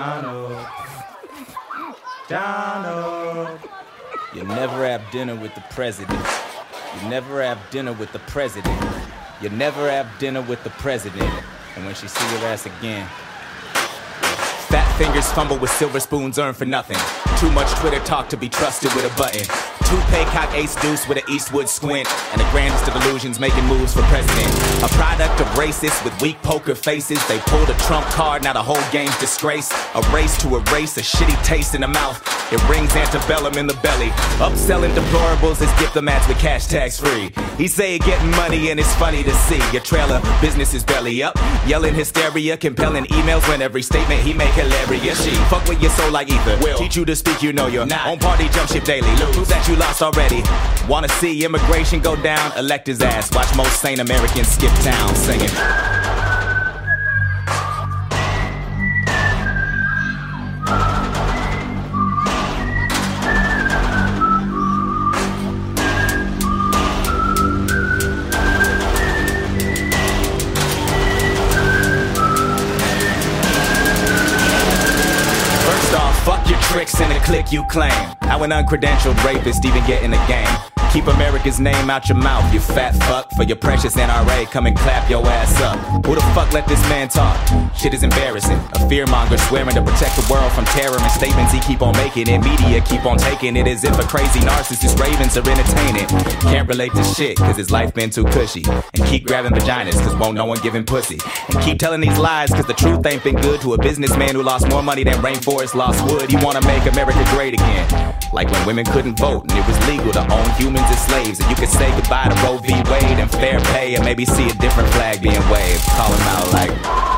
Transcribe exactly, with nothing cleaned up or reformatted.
Donald. Donald. You never have dinner with the president. You never have dinner with the president. You never have dinner with the president. And when she see your ass again, fat fingers fumble with silver spoons earned for nothing. Too much Twitter talk to be trusted with a button. Toupee cock ace deuce with an Eastwood squint. And the grandest of illusions making moves for president. A product of racists with weak poker faces. They pulled a Trump card, now the whole game's disgrace. A race to erase a shitty taste in the mouth. It rings antebellum in the belly. Upselling deplorables is gift the match with cash tax free. He say he getting money and it's funny to see. Your trailer business is belly up. Yelling hysteria, compelling emails when every statement he make hilarious. She fuck with your soul like ether. Will teach you to speak, you know you're not. On party jump ship daily. Lose. Prove that you lost already. Wanna see immigration go down? Elect his ass. Watch most sane Americans skip town singing. Fuck your tricks and the click you claim. How an uncredentialed rapist even get in the game? Keep America's name out your mouth, you fat fuck. For your precious N R A, come and clap your ass up. Who the fuck let this man talk? Shit is embarrassing. A fearmonger swearing to protect the world from terror. And statements he keep on making and media keep on taking it as if a crazy narcissist ravens are entertaining. Can't relate to shit cause his life been too cushy. And keep grabbing vaginas cause won't no one give him pussy. And keep telling these lies cause the truth ain't been good to a businessman who lost more money than rainforest lost wood. He wanna make America great again. Like when women couldn't vote and it was legal to own humans as slaves. And you could say goodbye to Roe v. Wade and fair pay and maybe see a different flag being waved. Call him out like